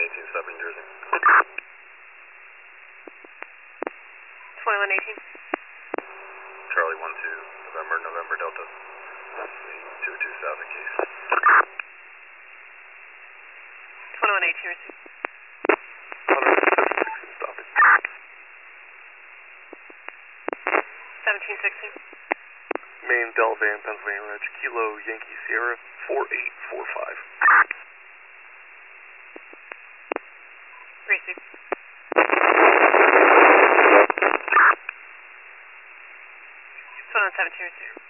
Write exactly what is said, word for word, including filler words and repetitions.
eighteen, stop New Jersey. twenty-one eighteen. Charlie one two, November, November Delta. two two south of Case. twenty-one eighteen, receive. Stopping. seventeen sixteen. Main Delvan, Pennsylvania Ridge, Kilo Yankee Sierra, four eight four five. Receive. twenty-one seventeen, receive.